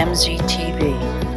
MZTV.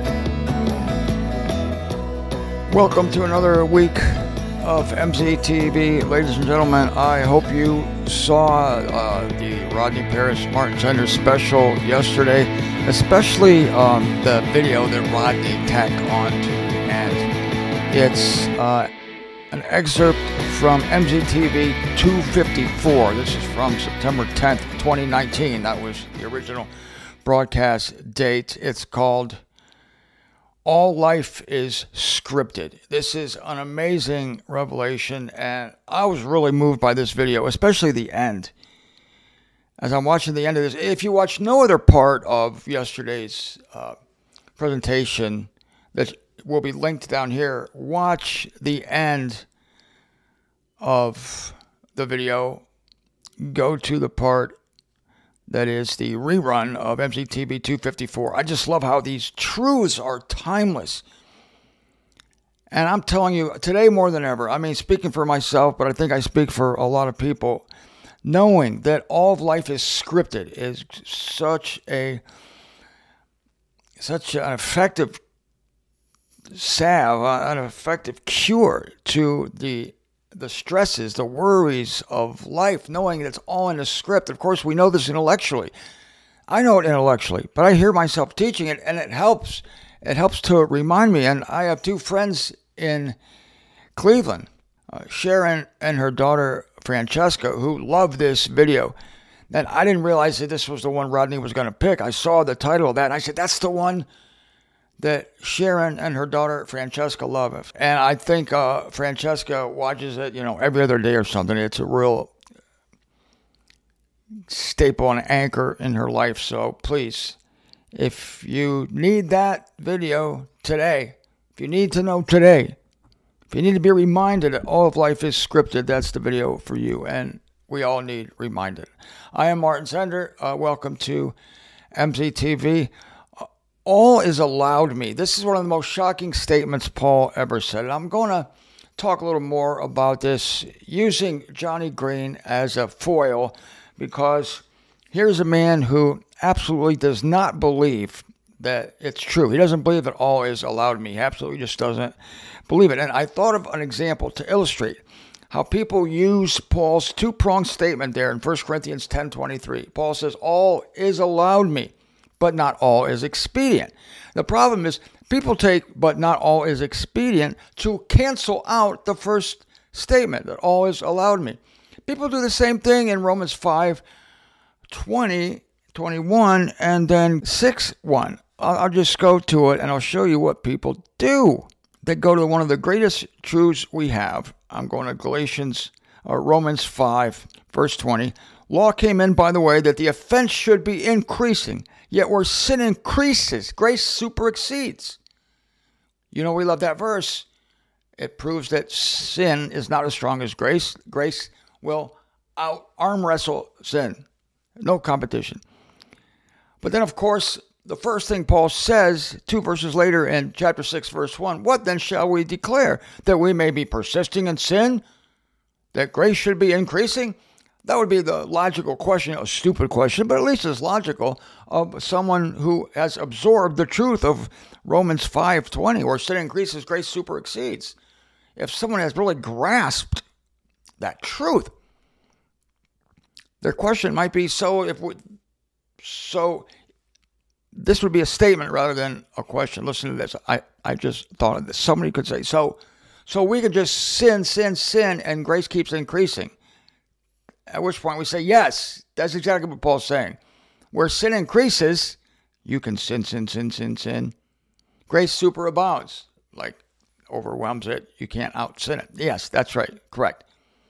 Welcome to another week of MZTV. Ladies and gentlemen, I hope you saw the Rodney Paris Martin Sanders special yesterday, especially the video that Rodney tacked onto. And it's an excerpt from MZTV 254. This is from September 10th, 2019. That was the original broadcast date. It's called All Life is Scripted. This is an amazing revelation, and I was really moved by this video, especially the end. As I'm watching the end of this, if you watch no other part of yesterday's presentation that will be linked down here, watch the end of the video. Go to the part that is the rerun of MZTV 254. I just love how these truths are timeless. And I'm telling you, today more than ever, I mean, speaking for myself, but I think I speak for a lot of people, knowing that all of life is scripted is such an effective salve, an effective cure to the stresses, the worries of life, knowing it's all in a script. Of course, we know this intellectually. I know it intellectually, but I hear myself teaching it, and it helps. It helps to remind me. And I have two friends in Cleveland, Sharon and her daughter, Francesca, who love this video. And I didn't realize that this was the one Rodney was going to pick. I saw the title of that, and I said, that's the one that Sharon and her daughter Francesca love. And I think Francesca watches it, every other day or something. It's a real staple and anchor in her life. So please, if you need that video today, if you need to know today, if you need to be reminded that all of life is scripted, that's the video for you. And we all need reminded. I am Martin Sender. Welcome to MZTV. All is allowed me. This is one of the most shocking statements Paul ever said. And I'm going to talk a little more about this using Johnny Green as a foil, because here's a man who absolutely does not believe that it's true. He doesn't believe that all is allowed me. He absolutely just doesn't believe it. And I thought of an example to illustrate how people use Paul's two-pronged statement there in 1 Corinthians 10:23. Paul says, all is allowed me, but not all is expedient. The problem is people take but not all is expedient to cancel out the first statement that all is allowed me. People do the same thing in Romans 5:20, 21, and then 6:1. I'll just go to it and I'll show you what people do. They go to one of the greatest truths we have. I'm going to Romans 5, verse 20. Law came in, by the way, that the offense should be increasing. Yet where sin increases, grace superexceeds. We love that verse. It proves that sin is not as strong as grace. Grace will arm wrestle sin. No competition. But then, of course, the first thing Paul says, 2 verses later in chapter 6, verse 1, what then shall we declare? That we may be persisting in sin? That grace should be increasing? That would be the logical question, a stupid question, but at least it's logical, of someone who has absorbed the truth of Romans 5:20, where sin increases, grace superexceeds. If someone has really grasped that truth, their question might be, so this would be a statement rather than a question. Listen to this. I just thought of this. Somebody could say, so we could just sin, and grace keeps increasing. At which point we say, yes, that's exactly what Paul's saying. Where sin increases, you can sin. Grace superabounds, like overwhelms it. You can't out-sin it. Yes, that's right. Correct.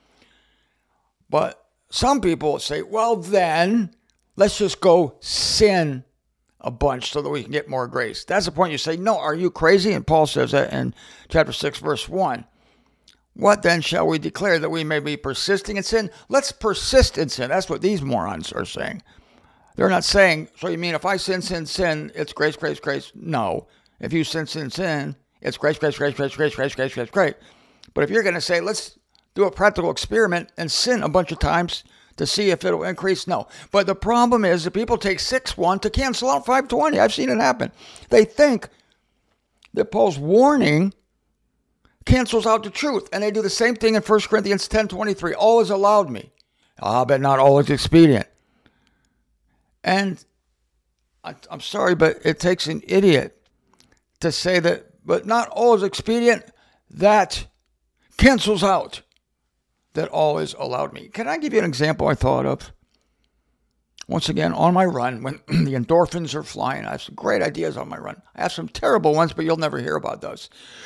But some people say, well, then let's just go sin a bunch so that we can get more grace. That's the point. You say, no, are you crazy? And Paul says that in chapter 6, verse 1. What then shall we declare, that we may be persisting in sin? Let's persist in sin. That's what these morons are saying. They're not saying, so you mean if I sin, it's grace, grace, grace? No. If you sin, it's grace, grace, grace, grace, grace, grace, grace, grace, grace. But if you're going to say, let's do a practical experiment and sin a bunch of times to see if it'll increase? No. But the problem is that people take 6-1 to cancel out 520. I've seen it happen. They think that Paul's warning cancels out the truth. And they do the same thing in 1 Corinthians 10:23. All is allowed me, but not all is expedient. And I'm sorry, but it takes an idiot to say that, but not all is expedient. That cancels out that all is allowed me. Can I give you an example I thought of? Once again, on my run, when the endorphins are flying, I have some great ideas on my run. I have some terrible ones, but you'll never hear about those.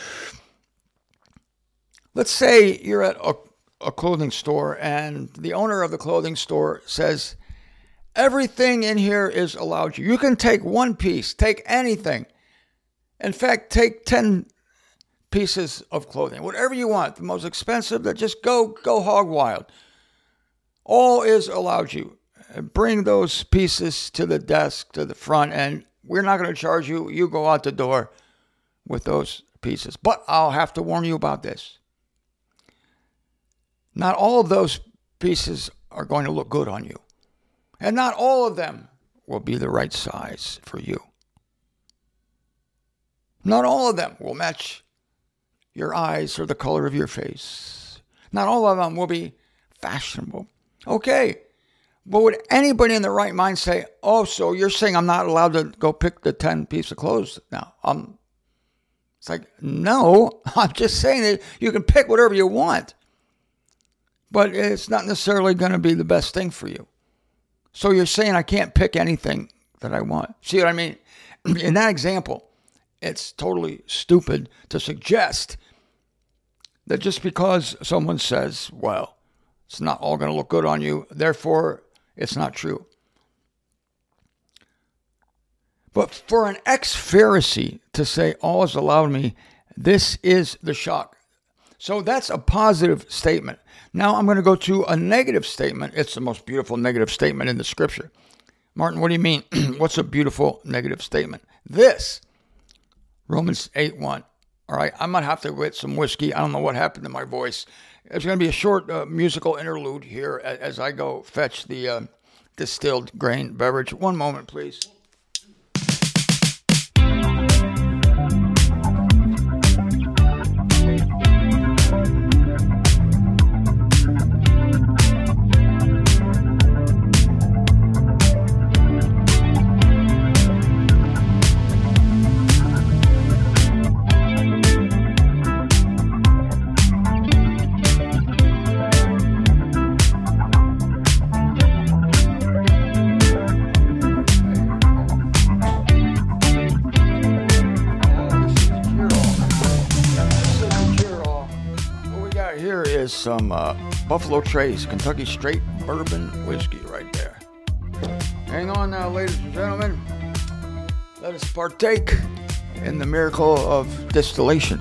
Let's say you're at a clothing store and the owner of the clothing store says, everything in here is allowed you. You can take one piece, take anything. In fact, take 10 pieces of clothing, whatever you want, the most expensive, that just go hog wild. All is allowed you. Bring those pieces to the desk, to the front, and we're not going to charge you. You go out the door with those pieces. But I'll have to warn you about this. Not all of those pieces are going to look good on you. And not all of them will be the right size for you. Not all of them will match your eyes or the color of your face. Not all of them will be fashionable. Okay, but would anybody in their right mind say, oh, so you're saying I'm not allowed to go pick the 10 piece of clothes now? It's like, no, I'm just saying that you can pick whatever you want. But it's not necessarily going to be the best thing for you. So you're saying I can't pick anything that I want. See what I mean? In that example, it's totally stupid to suggest that just because someone says, well, it's not all going to look good on you, therefore it's not true. But for an ex-Pharisee to say, all is allowed me, this is the shock. So that's a positive statement. Now I'm going to go to a negative statement. It's the most beautiful negative statement in the scripture. Martin, what do you mean? What's a beautiful negative statement? This, Romans 8:1. All right, I might have to get some whiskey. I don't know what happened to my voice. It's going to be a short musical interlude here as I go fetch the distilled grain beverage. One moment, please. Some Buffalo Trace Kentucky Straight Bourbon Whiskey right there. Hang on now, ladies and gentlemen. Let us partake in the miracle of distillation.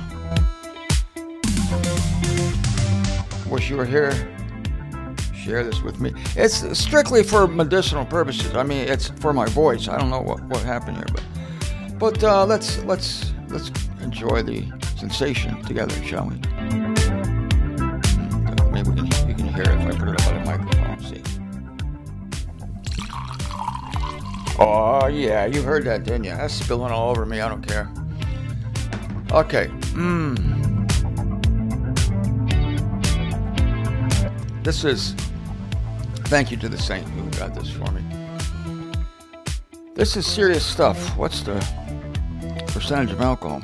Wish you were here. Share this with me. It's strictly for medicinal purposes. I mean, it's for my voice. I don't know what happened here, but let's enjoy the sensation together, shall we? Maybe you can hear it if I put it up on the microphone. See? Oh yeah, you heard that, didn't you? That's spilling all over me. I don't care. Okay. This is. Thank you to the saint who got this for me. This is serious stuff. What's the percentage of alcohol?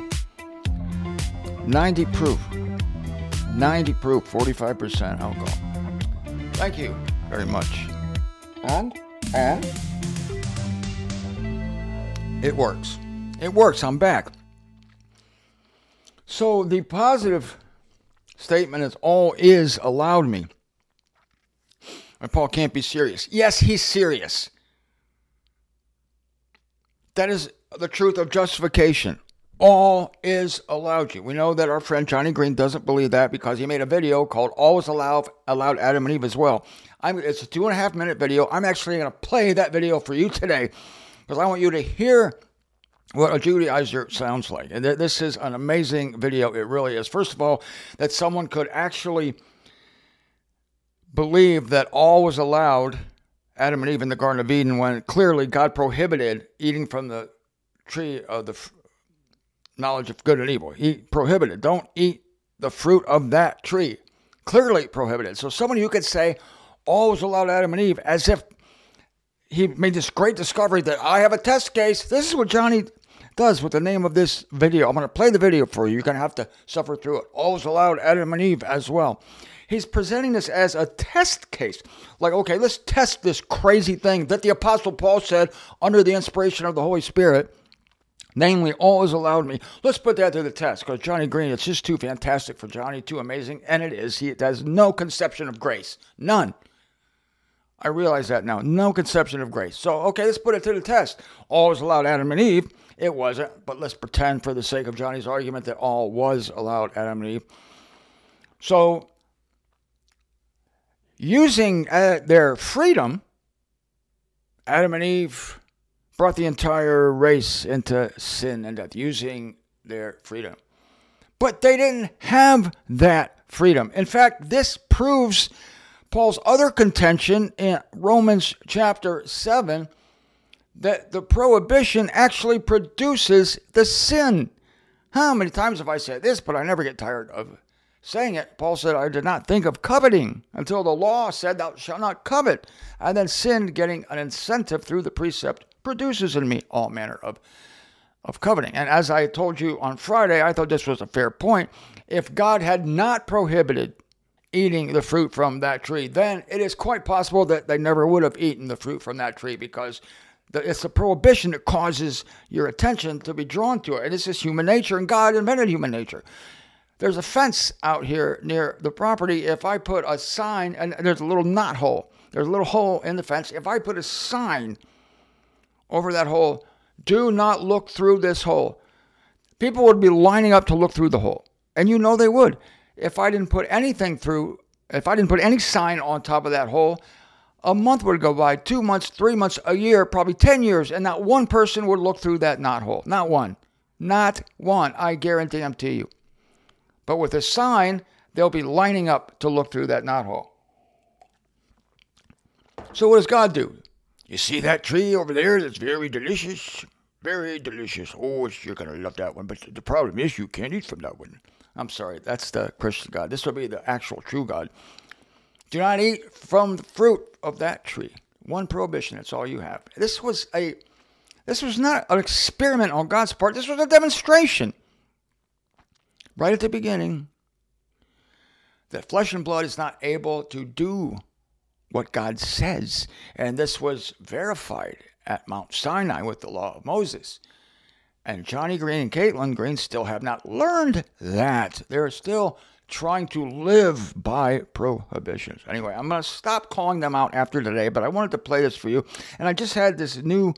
90 proof. 90 proof, 45% alcohol. Thank you very much. And it works. It works. I'm back. So the positive statement is all is allowed me. And Paul can't be serious. Yes, he's serious. That is the truth of justification. All is allowed you. We know that our friend Johnny Green doesn't believe that because he made a video called All is allowed Adam and Eve as well. It's a 2.5 minute video. I'm actually going to play that video for you today because I want you to hear what a Judaizer sounds like. And this is an amazing video. It really is. First of all, that someone could actually believe that all was allowed Adam and Eve in the Garden of Eden when clearly God prohibited eating from the tree of the knowledge of good and evil. He prohibited. Don't eat the fruit of that tree. Clearly prohibited. So someone who could say all was allowed Adam and Eve as if he made this great discovery that I have a test case. This is what Johnny does with the name of this video. I'm going to play the video for you. You're going to have to suffer through it. All was allowed Adam and Eve as well. He's presenting this as a test case. Like, okay, let's test this crazy thing that the Apostle Paul said under the inspiration of the Holy Spirit. Namely, all is allowed me. Let's put that to the test because Johnny Green, it's just too fantastic for Johnny, too amazing. And it is. He has no conception of grace. None. I realize that now. No conception of grace. So, okay, let's put it to the test. All is allowed Adam and Eve. It wasn't. But let's pretend for the sake of Johnny's argument that all was allowed Adam and Eve. So, using their freedom, Adam and Eve brought the entire race into sin and death, using their freedom. But they didn't have that freedom. In fact, this proves Paul's other contention in Romans chapter 7, that the prohibition actually produces the sin. How many times have I said this, but I never get tired of saying it. Paul said, I did not think of coveting until the law said thou shalt not covet. And then sin, getting an incentive through the precept, produces in me all manner of coveting. And as I told you on Friday, I thought this was a fair point. If God had not prohibited eating the fruit from that tree, then it is quite possible that they never would have eaten the fruit from that tree because it's a prohibition that causes your attention to be drawn to it. And this is human nature, and God invented human nature. There's a fence out here near the property. If I put a sign, and there's a little knot hole. There's a little hole in the fence. If I put a sign over that hole, do not look through this hole, people would be lining up to look through the hole. And you know they would. If I didn't put anything through, if I didn't put any sign on top of that hole, a month would go by, 2 months, 3 months, a year, probably 10 years, and not one person would look through that knot hole. Not one. Not one. I guarantee them to you. But with a sign, they'll be lining up to look through that knot hole. So what does God do? You see that tree over there that's very delicious? Very delicious. Oh, you're going to love that one. But the problem is you can't eat from that one. I'm sorry. That's the Christian God. This will be the actual true God. Do not eat from the fruit of that tree. One prohibition. That's all you have. This was not an experiment on God's part. This was a demonstration. Right at the beginning, that flesh and blood is not able to do what God says. And this was verified at Mount Sinai with the law of Moses. And Johnny Green and Caitlin Green still have not learned that. They're still trying to live by prohibitions. Anyway, I'm going to stop calling them out after today, but I wanted to play this for you. And I just had this new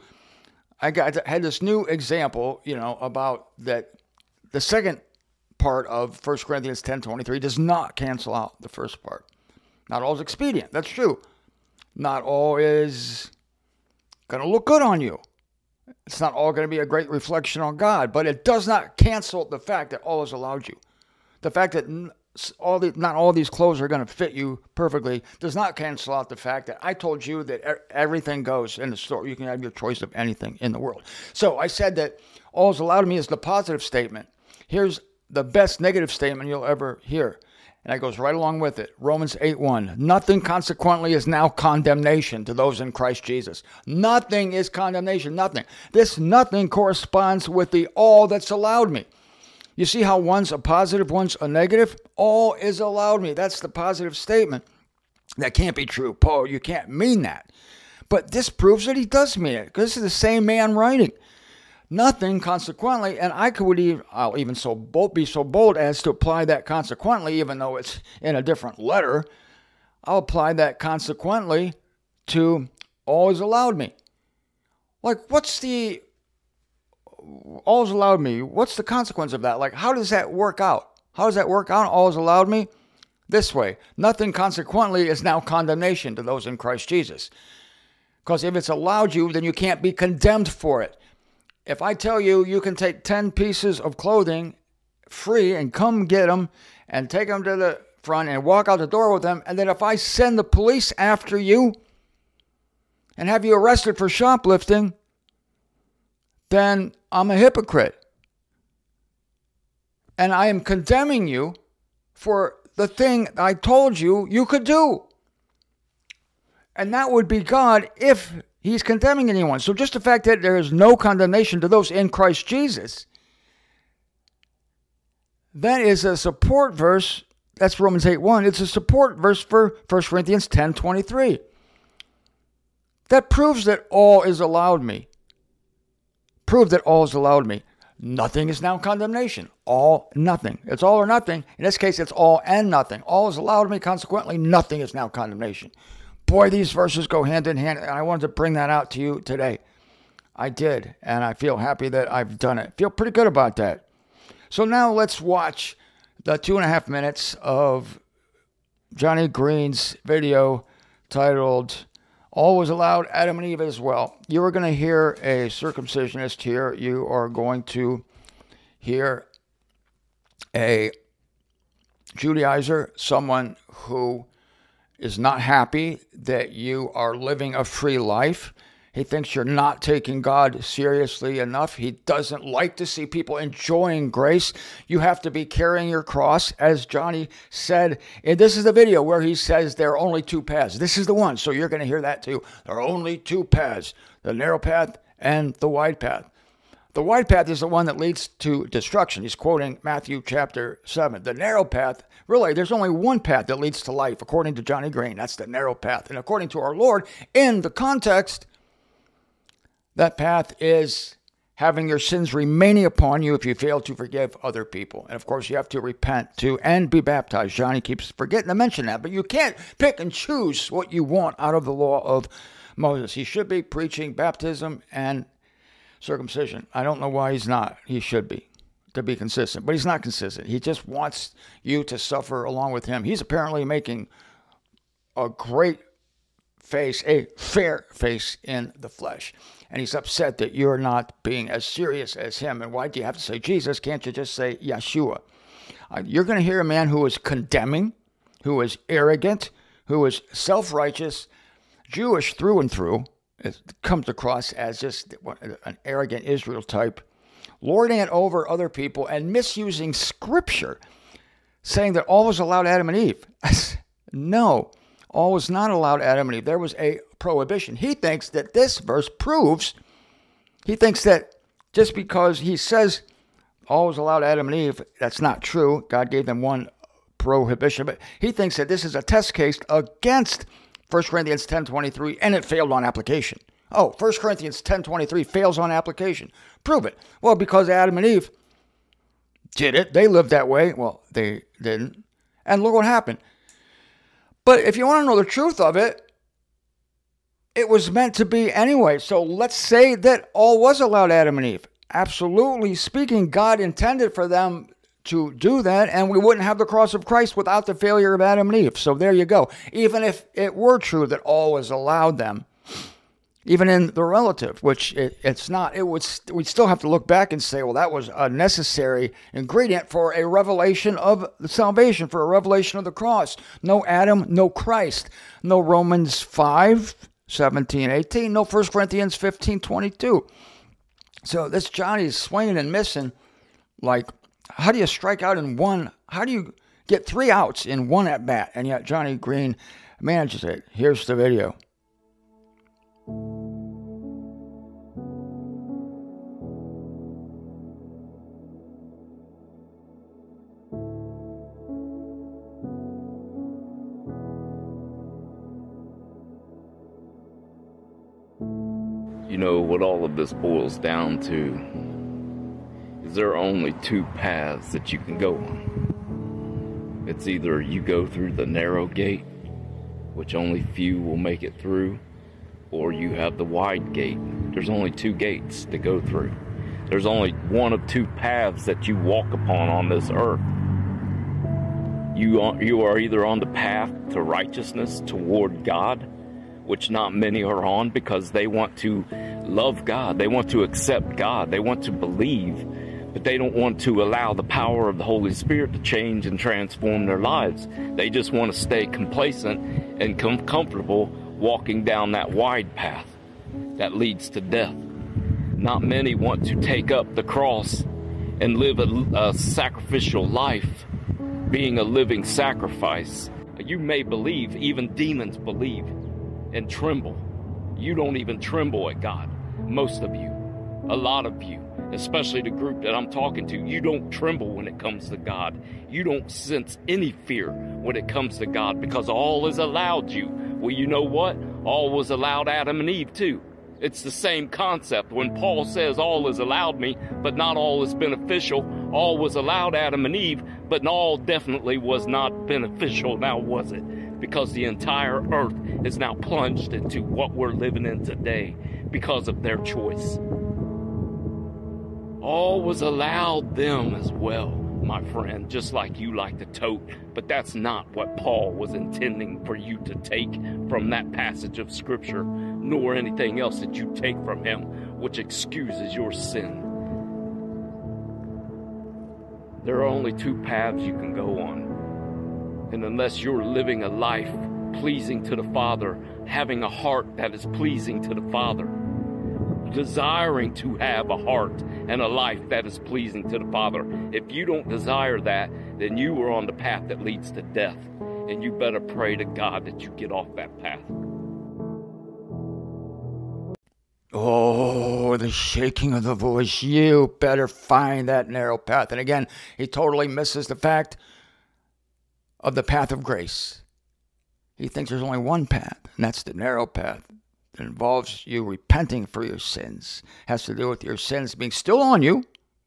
example, about that the second part of 1 Corinthians 10:23 does not cancel out the first part. Not all is expedient. That's true. Not all is going to look good on you. It's not all going to be a great reflection on God, but it does not cancel the fact that all is allowed you. The fact that not all these clothes are going to fit you perfectly does not cancel out the fact that I told you that everything goes in the store. You can have your choice of anything in the world. So I said that all is allowed to me is the positive statement. Here's the best negative statement you'll ever hear. And that goes right along with it. Romans 8:1. Nothing consequently is now condemnation to those in Christ Jesus. Nothing is condemnation. Nothing. This nothing corresponds with the all that's allowed me. You see how one's a positive, one's a negative? All is allowed me. That's the positive statement. That can't be true. Paul, you can't mean that. But this proves that he does mean it. Because this is the same man writing. Nothing, consequently, and I'll even be so bold as to apply that consequently, even though it's in a different letter. I'll apply that consequently to all is allowed me. Like, what's the all is allowed me? What's the consequence of that? Like, how does that work out? How does that work out? All is allowed me this way. Nothing, consequently, is now condemnation to those in Christ Jesus. Because if it's allowed you, then you can't be condemned for it. If I tell you you can take 10 pieces of clothing free and come get them and take them to the front and walk out the door with them, and then if I send the police after you and have you arrested for shoplifting, then I'm a hypocrite. And I am condemning you for the thing I told you you could do. And that would be God if he's condemning anyone. So just the fact that there is no condemnation to those in Christ Jesus, that is a support verse. That's Romans 8:1. It's a support verse for 1 Corinthians 10:23. That proves that all is allowed me. Prove that all is allowed me. Nothing is now condemnation. All, nothing. It's all or nothing. In this case, it's all and nothing. All is allowed me. Consequently, nothing is now condemnation. Boy, these verses go hand in hand, and I wanted to bring that out to you today. I did, and I feel happy that I've done it. Feel pretty good about that. So now let's watch the 2.5 minutes of Johnny Green's video titled, All Was Allowed, Adam and Eve as Well. You are going to hear a circumcisionist here. You are going to hear a Judaizer, someone who is not happy that you are living a free life. He thinks you're not taking God seriously enough. He doesn't like to see people enjoying grace. You have to be carrying your cross, as Johnny said. And this is the video where he says there are only two paths. This is the one, so you're going to hear that too. There are only two paths, the narrow path and the wide path. The wide path is the one that leads to destruction. He's quoting Matthew chapter 7. The narrow path, really, there's only one path that leads to life, according to Johnny Green. That's the narrow path. And according to our Lord, in the context, that path is having your sins remaining upon you if you fail to forgive other people. And of course, you have to repent too and be baptized. Johnny keeps forgetting to mention that, but you can't pick and choose what you want out of the law of Moses. He should be preaching baptism and circumcision. I don't know why he's not. He should be, to be consistent, but he's not consistent. He just wants you to suffer along with him. He's apparently making a great face, a fair face in the flesh. And he's upset that you're not being as serious as him. And why do you have to say Jesus? Can't you just say Yeshua? You're going to hear a man who is condemning, who is arrogant, who is self-righteous, Jewish through and through. It comes across as just an arrogant Israel type, lording it over other people and misusing Scripture, saying that all was allowed Adam and Eve. No, all was not allowed Adam and Eve. There was a prohibition. He thinks that this verse proves, he thinks that just because he says all was allowed Adam and Eve, that's not true. God gave them one prohibition, but he thinks that this is a test case against 1 Corinthians 10:23, and it failed on application. Oh, 1 Corinthians 10:23 fails on application. Prove it. Well, because Adam and Eve did it. They lived that way. Well, they didn't. And look what happened. But if you want to know the truth of it, it was meant to be anyway. So let's say that all was allowed Adam and Eve. Absolutely speaking, God intended for them to do that, and we wouldn't have the cross of Christ without the failure of Adam and Eve. So there you go. Even if it were true that all was allowed them, even in the relative, which it's not, we'd still have to look back and say, well, that was a necessary ingredient for a revelation of the salvation, for a revelation of the cross. No Adam, no Christ. No Romans 5:17-18. No 1 Corinthians 15:22. So this Johnny's swinging and missing. Like, how do you strike out in one? How do you get 3 outs in one at bat? And yet Johnny Green manages it. Here's the video. You know what all of this boils down to is there are only 2 paths that you can go on. It's either you go through the narrow gate, which only few will make it through, or you have the wide gate. There's only 2 gates to go through. There's only one of 2 paths that you walk upon on this earth. You are either on the path to righteousness toward God, which not many are on because they want to love God. They want to accept God. They want to believe but they don't want to allow the power of the Holy Spirit to change and transform their lives. They just want to stay complacent and comfortable walking down that wide path that leads to death. Not many want to take up the cross and live a sacrificial life, being a living sacrifice. You may believe, even demons believe and tremble. You don't even tremble at God. Most of you, a lot of you, especially the group that I'm talking to, you don't tremble when it comes to God. You don't sense any fear when it comes to God, because all is allowed you. Well, you know what? All was allowed Adam and Eve too. It's the same concept. When Paul says all is allowed me, but not all is beneficial, all was allowed Adam and Eve, but all definitely was not beneficial. Now was it? Because the entire earth is now plunged into what we're living in today because of their choice. All was allowed them as well, my friend, just like you like to tote. But that's not what Paul was intending for you to take from that passage of Scripture, nor anything else that you take from him, which excuses your sin. There are only two paths you can go on. And unless you're living a life pleasing to the Father, having a heart that is pleasing to the Father, desiring to have a heart and a life that is pleasing to the Father, if you don't desire that, then you are on the path that leads to death. And you better pray to God that you get off that path. Oh, the shaking of the voice. You better find that narrow path. And again, he totally misses the fact of the path of grace. He thinks there's only one path, and that's the narrow path. It involves you repenting for your sins. Has to do with your sins being still on you,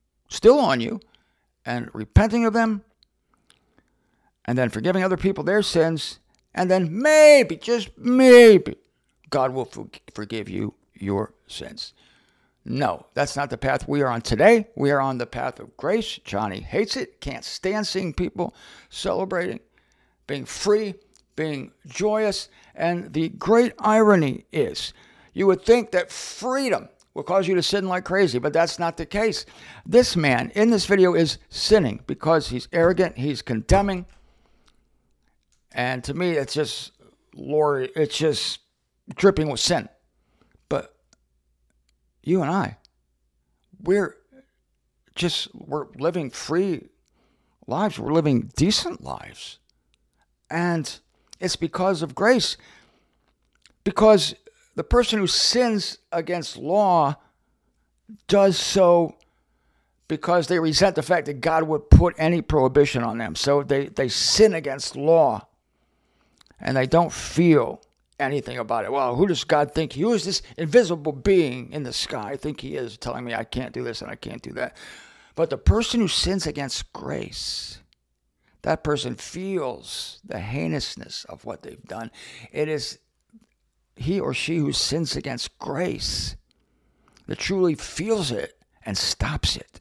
and repenting of them, and then forgiving other people their sins, and then maybe, just maybe, God will forgive you your sins. No, that's not the path we are on today. We are on the path of grace. Johnny hates it, can't stand seeing people celebrating, being free, being joyous. And the great irony is, you would think that freedom will cause you to sin like crazy, but that's not the case. This man in this video is sinning because he's arrogant, he's condemning. And to me, it's just, Lord, it's just dripping with sin. But you and I, we're living free lives. We're living decent lives. And it's because of grace. Because the person who sins against law does so because they resent the fact that God would put any prohibition on them. So they sin against law. And they don't feel anything about it. Well, who does God think? Who is this invisible being in the sky? I think he is telling me I can't do this and I can't do that. But the person who sins against grace, that person feels the heinousness of what they've done. It is he or she who sins against grace that truly feels it and stops it.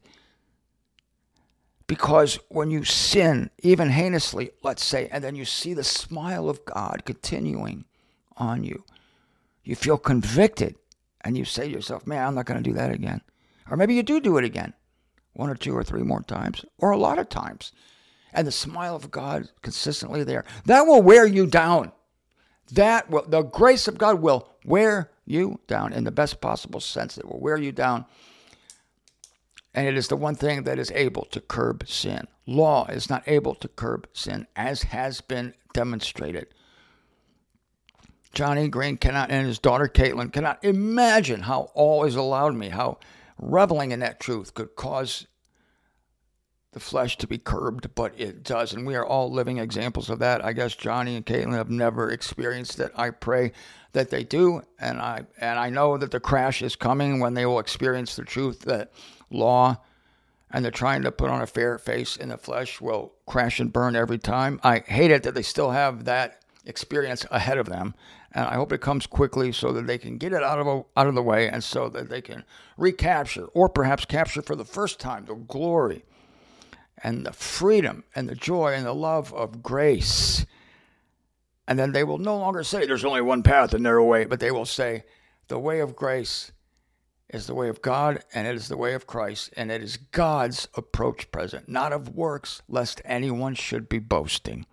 Because when you sin, even heinously, let's say, and then you see the smile of God continuing on you, you feel convicted and you say to yourself, man, I'm not going to do that again. Or maybe you do it again, 1 or 2 or 3 more times, or a lot of times. And the smile of God consistently there. That will wear you down. The grace of God will wear you down in the best possible sense. It will wear you down. And it is the one thing that is able to curb sin. Law is not able to curb sin, as has been demonstrated. Johnny Green cannot, and his daughter Caitlin cannot imagine how all is allowed me, how reveling in that truth could cause the flesh to be curbed, but it does. And we are all living examples of that. I guess Johnny and Caitlin have never experienced it. I pray that they do. And I know that the crash is coming when they will experience the truth that law and they're trying to put on a fair face in the flesh will crash and burn every time. I hate it that they still have that experience ahead of them. And I hope it comes quickly so that they can get it out of the way and so that they can recapture or perhaps capture for the first time the glory and the freedom and the joy and the love of grace. And then they will no longer say there's only one path, the narrow way, but they will say the way of grace is the way of God, and it is the way of Christ, and it is God's approach present, not of works, lest anyone should be boasting.